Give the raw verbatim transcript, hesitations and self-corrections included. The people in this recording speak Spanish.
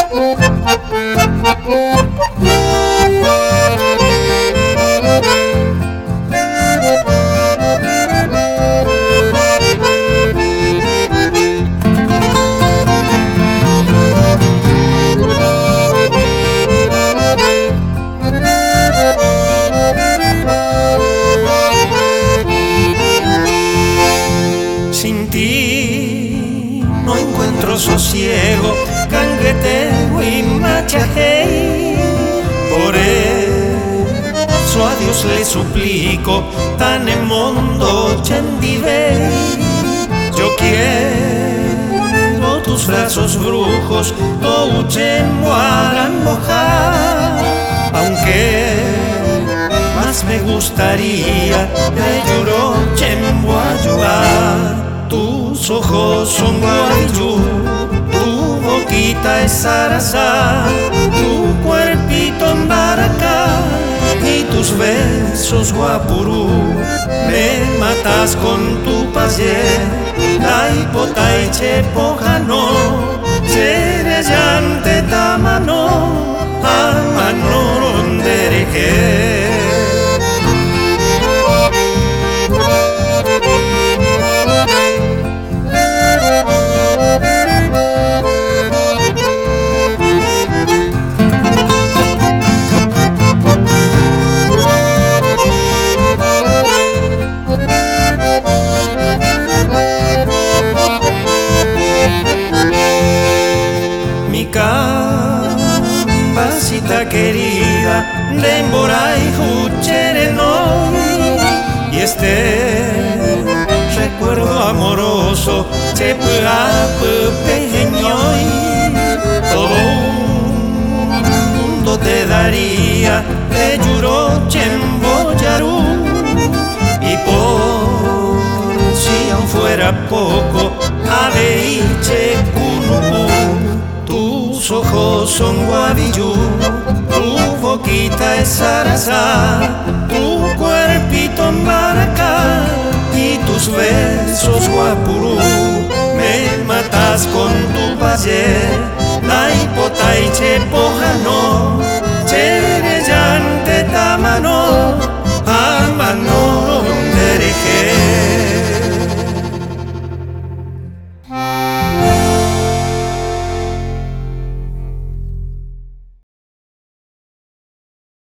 Sin ti no encuentro sosiego, cangueteo y machajei. Por eso a Dios le suplico, tan en mundo chendibei. Yo quiero tus brazos brujos, touchen muaran mojar, aunque más me gustaría de Yurochen Guayuá. Tus ojos son guayú, tu boquita es zarazá, tu cuerpito en baracá y tus besos guapurú. Me matas con tu payé, ay potaiche pojano, cherellante tamano, amanorondereje. Cambacita querida de Emboray Jucherenoi, y este recuerdo amoroso Chepuapu Peñoy, todo un mundo te daría de Yurochen Boyarú, y por si aún fuera poco Aveiche Kunubú. Tus ojos son guavillú, tu boquita es zarazá, tu cuerpito en baracá